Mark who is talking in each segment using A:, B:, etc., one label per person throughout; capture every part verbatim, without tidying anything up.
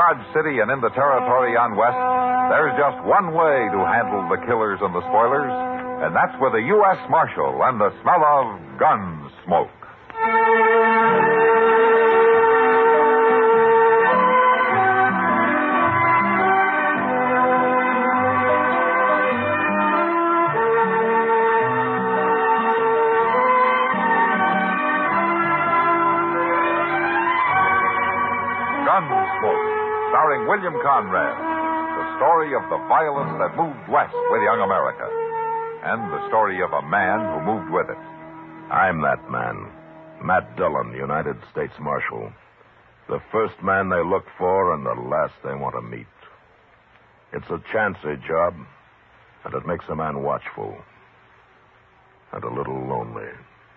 A: Dodge City and in the territory on West, there's just one way to handle the killers and the spoilers, and that's with a U S Marshal and the smell of gun smoke. Gunsmoke, starring William Conrad. The story of the violence that moved west with young America. And the story of a man who moved with it.
B: I'm that man. Matt Dillon, United States Marshal. The first man they look for and the last they want to meet. It's a chancy job, and it makes a man watchful. And a little lonely.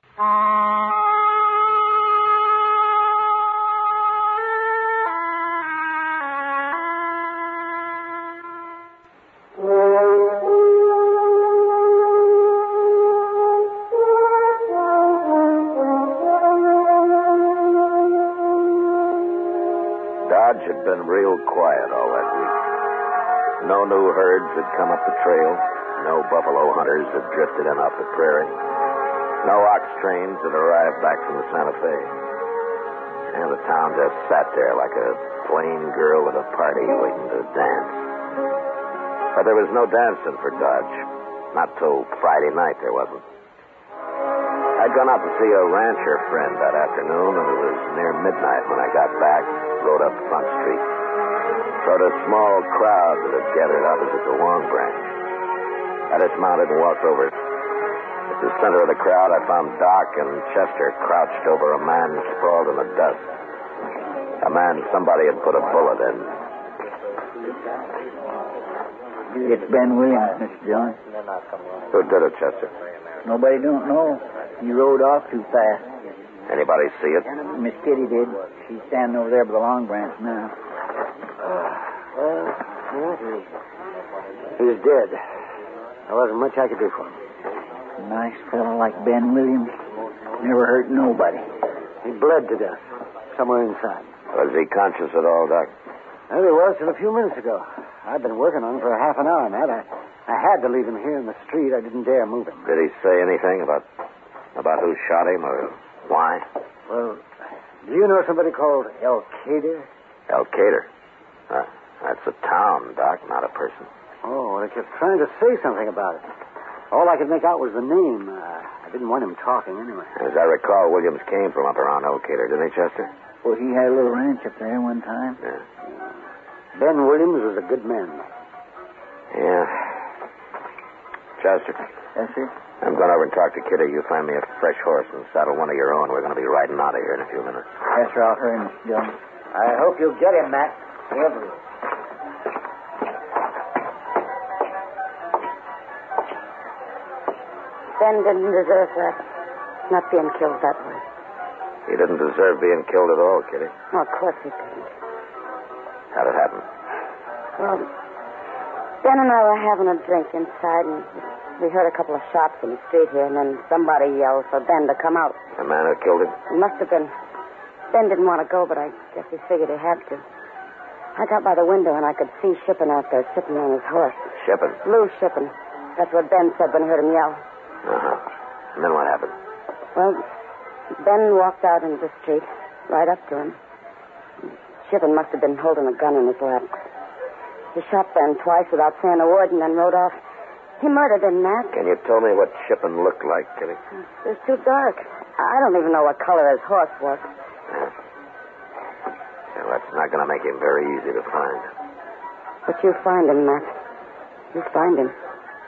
C: Dodge had been real quiet all that week. No new herds had come up the trail. No buffalo hunters had drifted in off the prairie. No ox trains had arrived back from the Santa Fe. And the town just sat there like a plain girl at a party waiting to dance. But there was no dancing for Dodge. Not till Friday night there wasn't. I'd gone out to see a rancher friend that afternoon, and it was near midnight when I got back, rode up Front Street. Rode a small crowd that had gathered opposite the Long Branch. I dismounted and walked over. At the center of the crowd, I found Doc and Chester crouched over a man sprawled in the dust. A man somebody had put a bullet in.
D: It's Ben Williams, Mister Dillon.
C: Who did it, Chester?
D: Nobody don't know. He rode off too fast.
C: Anybody see it?
D: Miss Kitty did. She's standing over there by the Long Branch now.
E: Well, yeah, he's dead. There wasn't much I could do for him.
D: Nice fellow like Ben Williams. Never hurt nobody.
E: He bled to death somewhere inside.
C: Was he conscious at all, Doc?
E: Well, he was till a few minutes ago. I've been working on him for a half an hour, Matt. I, I had to leave him here in the street. I didn't dare move him.
C: Did he say anything about about who shot him or why?
E: Well, do you know somebody called El Cader?
C: El Cader? Uh, that's a town, Doc, not a person.
E: Oh, well, I kept trying to say something about it. All I could make out was the name. Uh, I didn't want him talking anyway.
C: As I recall, Williams came from up around El Cader, didn't he, Chester?
D: Well, he had a little ranch up there one time.
C: Yeah.
E: Ben Williams was a good man.
C: Yeah. Chester?
D: Yes, sir?
C: I'm going over and talk to Kitty. You find me a fresh horse and saddle one of your own. We're going to be riding out of here in a few minutes.
D: Yes, sir. I'll hurry, Mister Dillon.
E: I hope you'll get him, Matt. Whoever he is.
F: Ben didn't deserve that. Not being killed that way.
C: He didn't deserve being killed at all, Kitty.
F: Oh, of course he didn't.
C: How'd it happen?
F: Well, Ben and I were having a drink inside, and we heard a couple of shots in the street here, and then somebody yelled for Ben to come out.
C: The man who killed him?
F: It must have been. Ben didn't want to go, but I guess he figured he had to. I got by the window, and I could see Shippen out there sitting on his horse.
C: Shippen?
F: Lou Shippen. That's what Ben said when he heard him yell.
C: Uh-huh. And then what happened?
F: Well, Ben walked out into the street, right up to him. Shippen must have been holding a gun in his lap. He shot Ben twice without saying a word and then rode off. He murdered him, Matt.
C: Can you tell me what Shippen looked like, Kitty?
F: It was too dark. I don't even know what color his horse was.
C: Yeah. Well, that's not going to make him very easy to find.
F: But you find him, Matt. You find him.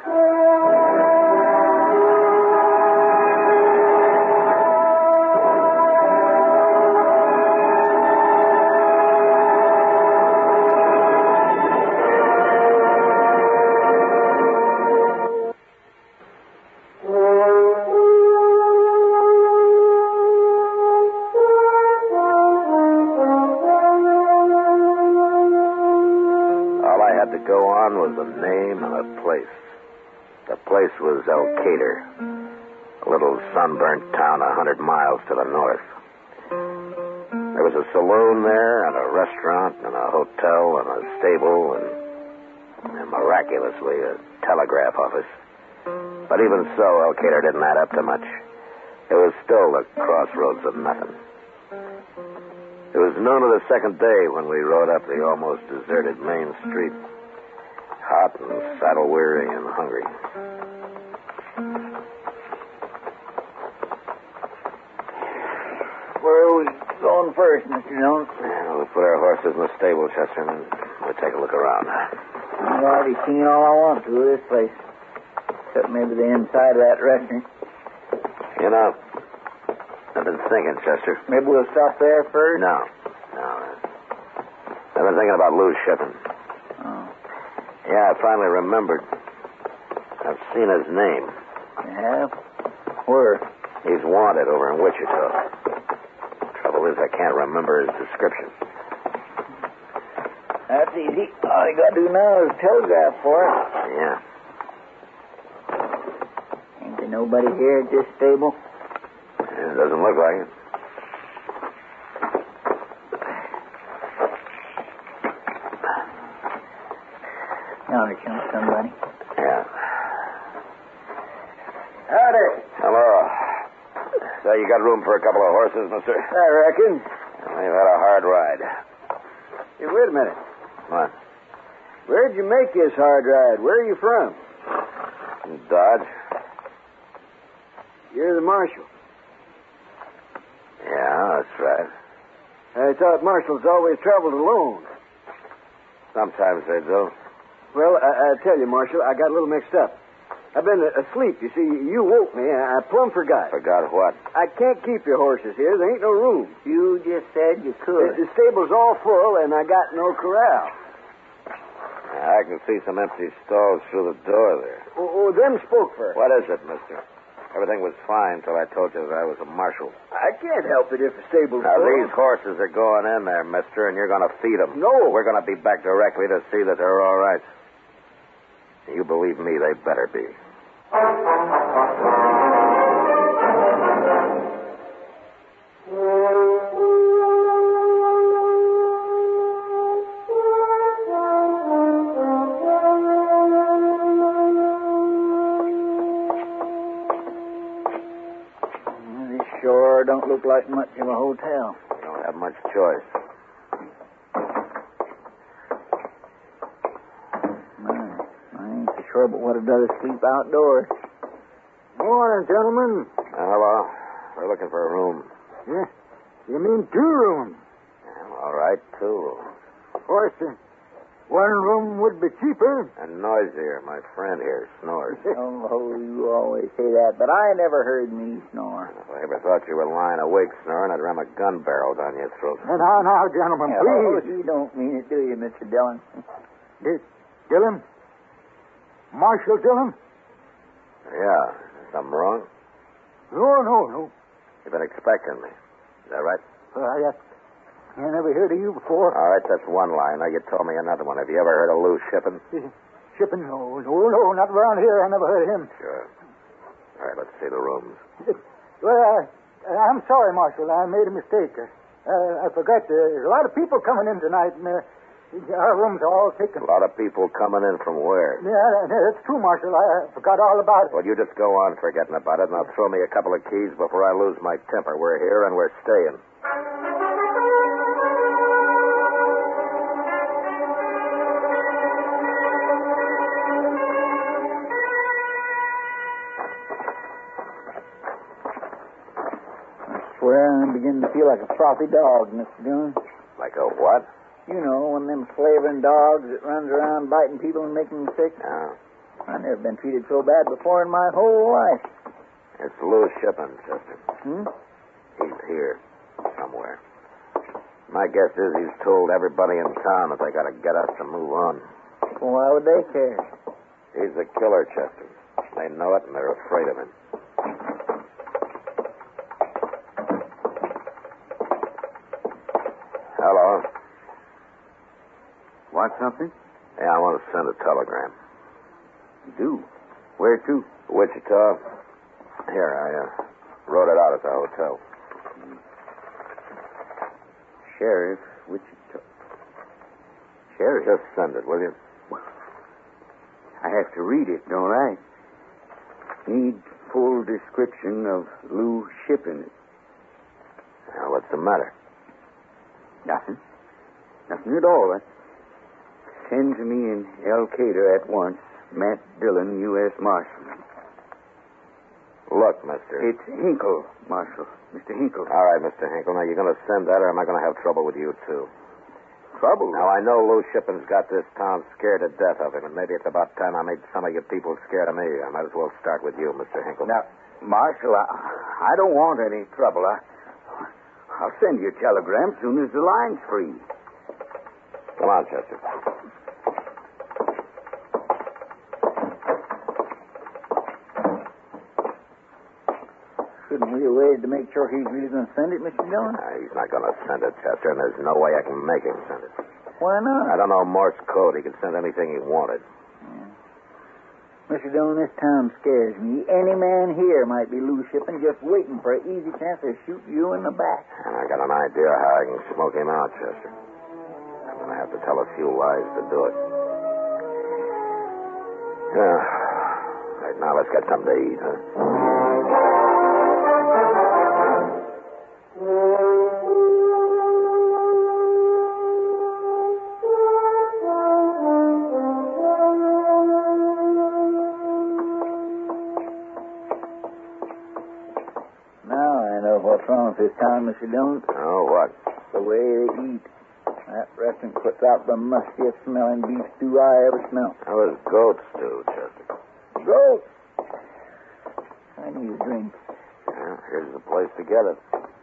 C: Was El Cader, a little sunburnt town a hundred miles to the north. There was a saloon there, and a restaurant, and a hotel, and a stable, and, and miraculously, a telegraph office. But even so, Elkader didn't add up to much. It was still the crossroads of nothing. It was noon of the second day when we rode up the almost deserted main street, hot and saddle-weary and hungry.
D: Where are we going first, Mister Jones?
C: Yeah, we'll put our horses in the stable, Chester, and we'll take a look around.
D: I've already seen all I want to of this place. Except maybe the inside of that restaurant.
C: You know, I've been thinking, Chester.
D: Maybe we'll stop there first?
C: No, no. I've been thinking about Lou Shippen.
D: Oh.
C: Yeah, I finally remembered. I've seen his name.
D: You have? Where?
C: He's wanted over in Wichita. Trouble is, I can't remember his description.
D: That's easy. All you got to do now is telegraph for it.
C: Yeah.
D: Ain't there nobody here at this stable?
C: It doesn't look like it.
D: Yonder comes somebody.
C: Yeah.
E: Howdy.
C: Hello. So you got room for a couple of horses, mister?
E: I reckon.
C: We've had a hard ride.
E: Hey, wait a minute.
C: What?
E: Where'd you make this hard ride? Where are you from?
C: Dodge?
E: You're the marshal.
C: Yeah, that's right.
E: I thought marshals always traveled alone.
C: Sometimes they do.
E: Well, I, I tell you, Marshal, I got a little mixed up. I've been asleep. You see, you woke me. I plumb forgot.
C: Forgot what?
E: I can't keep your horses here. There ain't no room.
D: You just said you
E: The,
D: could.
E: the stable's all full, and I got no corral.
C: I can see some empty stalls through the door there.
E: Oh, oh them spoke first.
C: What is it, mister? Everything was fine till I told you that I was a marshal.
E: I can't help it if the stable's
C: Now,
E: full.
C: these horses are going in there, mister, and you're going to feed them.
E: No.
C: We're going to be back directly to see that they're all right. You believe me, they better be.
D: This sure don't look like much of a hotel.
C: You don't have much choice.
D: Sure, but what if others sleep outdoors?
E: Morning, gentlemen.
C: Uh, hello. We're looking for a room.
E: Yeah. You mean two rooms?
C: Yeah, all right, two rooms.
E: Of course, uh, one room would be cheaper.
C: And noisier. My friend here snores.
D: Oh, you always say that, but I never heard me snore.
C: If I ever thought you were lying awake snoring, I'd ram a gun barrel down your throat.
E: Now, now, now, gentlemen,
D: Oh,
E: please.
D: you don't mean it, do you, Mister Dillon?
E: D- Dillon? Marshal Dillon?
C: Yeah. Something wrong?
E: No, no, no.
C: You've been expecting me. Is that right?
E: Uh, I, I never heard of you before.
C: All right, that's one line. Now, you told me another one. Have you ever heard of Lou Shippen?
E: Shippen? No, no, no, not around here. I never heard of him.
C: Sure. All right, let's see the rooms.
E: Well, uh, I'm sorry, Marshal. I made a mistake. Uh, I forgot. Uh, there's a lot of people coming in tonight, and uh, our rooms are all taken.
C: A lot of people coming in from where?
E: Yeah, that's true, Marshal. I forgot all about it.
C: Well, you just go on forgetting about it, and I'll throw me a couple of keys before I lose my temper. We're here, and we're staying.
D: I swear I'm beginning to feel like a frothy dog, Mister Dillon.
C: Like a what?
D: You know, one of them slavering dogs that runs around biting people and making them sick.
C: No.
D: I've never been treated so bad before in my whole life.
C: It's Lou Shippen, Chester.
D: Hmm?
C: He's here somewhere. My guess is he's told everybody in town that they got to get us to move on.
D: Well, why would they care?
C: He's the killer, Chester. They know it, and they're afraid of him. Hello.
E: Want something?
C: Yeah, I want to send a telegram.
E: You do? Where to?
C: Wichita. Here, I uh, wrote it out at the hotel.
G: Sheriff Wichita. Sheriff?
C: Just send it, will you?
G: I have to read it, don't I? Need full description of Lou Shippen.
C: Now, what's the matter?
G: Nothing. Nothing at all. Send to me in El Cater at once. Matt Dillon, U S Marshal.
C: Look, mister.
G: It's Hinkle, Marshal. Mister Hinkle.
C: All right, Mister Hinkle. Now, you're going to send that, or am I going to have trouble with you, too?
G: Trouble?
C: Now, I know Lou Shippen's got this town scared to death of him, and maybe it's about time I made some of you people scared of me. I might as well start with you, Mister Hinkle.
G: Now, Marshal, I, I don't want any trouble. I, I'll send you a telegram as soon as the line's free.
C: Come on, Chester.
D: Shouldn't we have waited to make sure he's really going to send it, Mister Dillon?
C: Uh, he's not going to send it, Chester, and there's no way I can make him send it.
D: Why not?
C: I don't know Morse code. He could send anything he wanted.
D: Yeah. Mister Dillon, this town scares me. Any man here might be Lou Shippen just waiting for an easy chance to shoot you in the back.
C: And I got an idea how I can smoke him out, Chester. I'm going to have to tell a few lies to do it. Yeah. Right now, let's get something to eat, huh?
D: What's wrong with this town, Mister Dillon?
C: Oh, what?
D: The way they eat. That restaurant puts out the mustiest smelling beef stew I ever smelled.
C: That was goat stew, Chester.
D: Goat? I need a drink.
C: Yeah, here's the place to get it.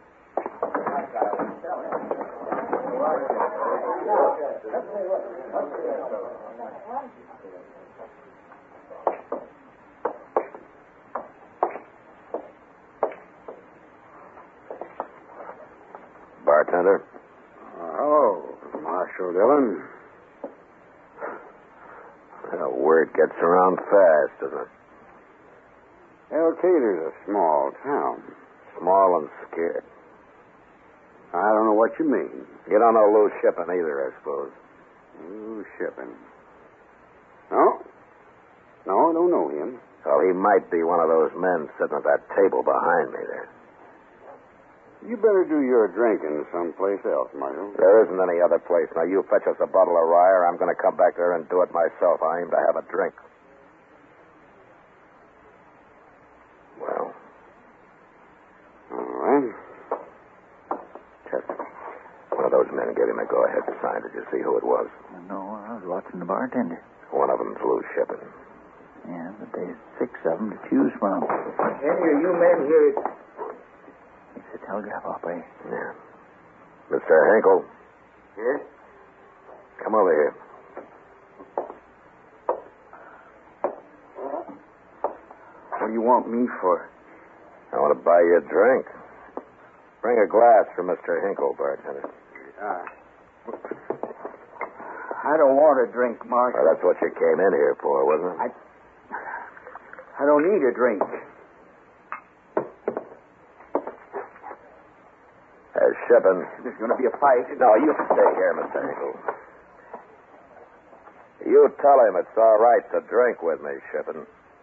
C: Bartender?
G: Oh, Marshal Dillon.
C: Well, word gets around fast, doesn't it?
G: El Cater's a small town.
C: Small and scared.
G: I don't know what you mean.
C: You don't know Lou Shippen either, I suppose.
G: Lou Shippen. No? No, I don't know him.
C: Well, he might be one of those men sitting at that table behind me there.
G: You better do your drinking someplace else, Marshal.
C: There isn't any other place. Now, you fetch us a bottle of rye, or I'm going to come back there and do it myself. I aim to have a drink. Well.
G: All right.
C: Chester, one of those men gave him a go-ahead sign. Did you see who it was?
D: No, I was watching the bartender.
C: One of them's Lou Shippen.
D: Yeah, but there's six of them to choose from.
G: Any of you men here...
D: It's a telegraph operator.
C: Yeah. Mister Hinkle.
G: Yes?
C: Come over here.
G: What do you want me for?
C: I want to buy you a drink. Bring a glass for Mister Hinkle, bartender.
G: Uh, I don't want a drink, Marshal.
C: Well, that's what you came in here for, wasn't it?
G: I... I don't need a drink.
C: Uh, Shippen.
G: There's going to be a fight.
C: No, you stay here, Mister Hinkle. You tell him it's all right to drink with me, Shippen.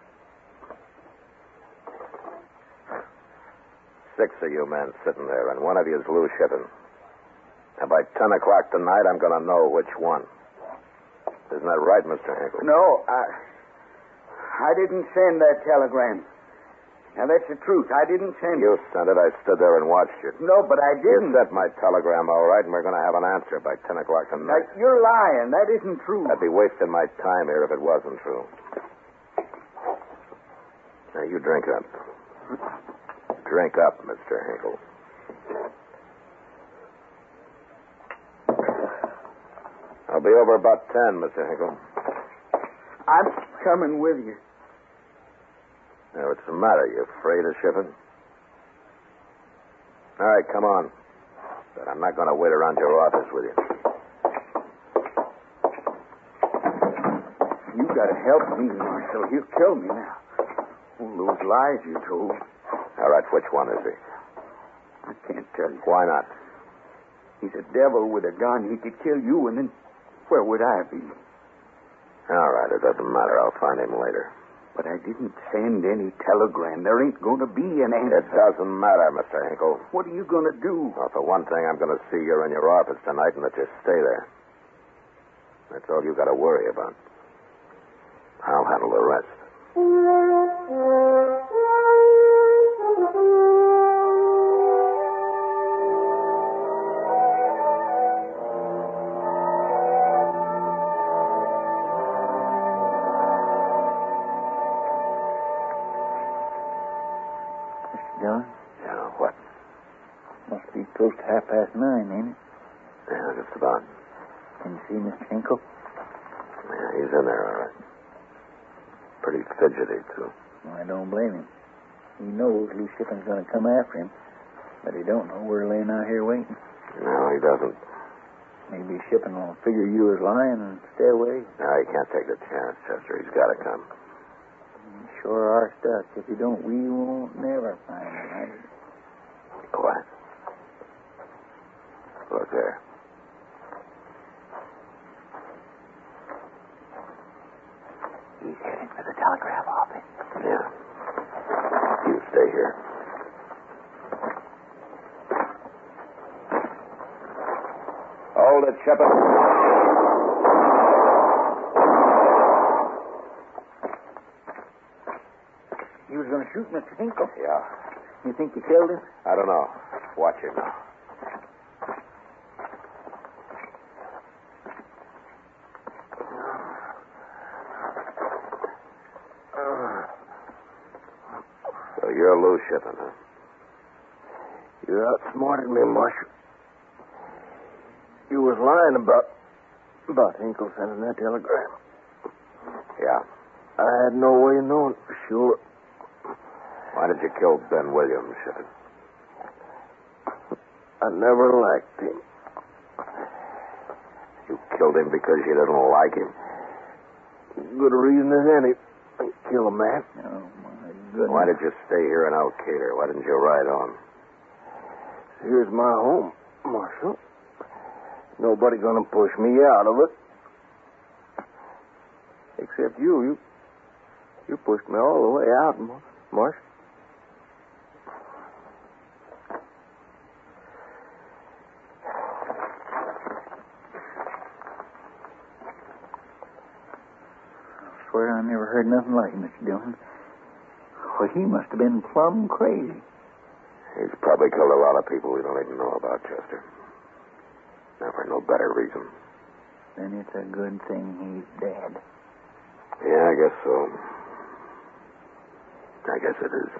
C: Six of you men sitting there, and one of you is Lou Shippen. And by ten o'clock tonight, I'm going to know which one. Isn't that right, Mister Hinkle?
G: No, I... I didn't send that telegram. Now, that's the truth. I didn't send
C: You
G: it.
C: sent it. I stood there and watched you.
G: No, but I
C: You
G: didn't.
C: sent my telegram, all right, and we're going to have an answer by ten o'clock
G: Now,
C: tonight.
G: you're lying. That isn't true.
C: I'd be wasting my time here if it wasn't true. Now, you drink up. Drink up, Mister Hinkle. I'll be over about ten, Mister Hinkle.
G: I'm coming with you.
C: Now, what's the matter? You afraid of Shippen? All right, come on. But I'm not going to wait around your office with you.
G: You got to help me, Marshal. He'll kill me now. All those lies you told.
C: All right, which one is he?
G: I can't tell you.
C: Why not?
G: He's a devil with a gun. He could kill you, and then where would I be?
C: All right, it doesn't matter. I'll find him later.
G: But I didn't send any telegram. There ain't going to be an answer.
C: It doesn't matter, Mister Hinkle.
G: What are you going to do?
C: Well, for one thing, I'm going to see you in your office tonight and let you stay there. That's all you got to worry about. I'll handle the rest.
D: Dillon?
C: Yeah, what?
D: Must be close to half past nine, ain't it?
C: Yeah, just about.
D: Can you see Mister Hinkle?
C: Yeah, he's in there, all right. Pretty fidgety, too.
D: Well, I don't blame him. He knows Lou Shipping's going to come after him, but he don't know we're laying out here waiting.
C: No, he doesn't.
D: Maybe Shipping will figure you as lying and stay away.
C: No, he can't take the chance, Chester. He's got to come.
D: We sure are stuck. If you don't, we won't never find him. Right?
C: Be quiet. Look there.
D: He's heading for the telegraph office.
C: Yeah. You stay here. Hold it, Shepard.
D: He was going to shoot Mister Hinkle.
C: Yeah.
D: You think you killed him?
C: I don't know. Watch him now. So you're Lou Shipping, huh?
B: You outsmarted me, Marshal. You was lying about about Hinkle sending that telegram.
C: Yeah.
B: I had no way of knowing for sure.
C: Why did you kill Ben Williams, Shipping?
B: I never liked him.
C: You killed him because you didn't like him?
B: Good reason as any to kill a man.
D: Oh, my goodness.
C: Why did you stay here in Alcater? Why didn't you ride on?
B: Here's my home, Marshal. Nobody gonna push me out of it. Except you. You you pushed me all the way out, Mar- Marshal.
D: I swear I never heard nothing like it, Mister Dillon. Well, he must have been plumb crazy.
C: He's probably killed a lot of people we don't even know about, Chester. Now, for no better reason.
D: Then it's a good thing he's dead.
C: Yeah, I guess so. I guess it is.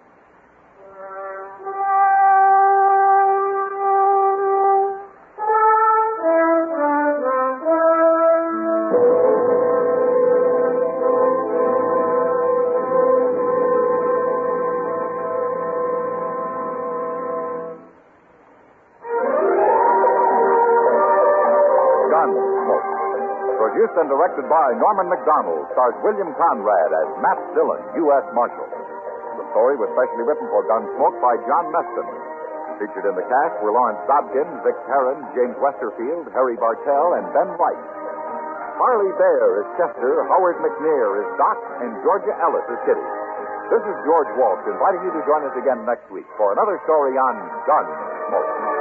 A: Produced and directed by Norman McDonald, stars William Conrad as Matt Dillon, U S Marshal. The story was specially written for Gunsmoke by John Meston. Featured in the cast were Lawrence Dobkins, Vic Perrin, James Westerfield, Harry Bartell, and Ben White. Harley Bear is Chester, Howard McNear is Doc, and Georgia Ellis is Kitty. This is George Walsh inviting you to join us again next week for another story on Gunsmoke.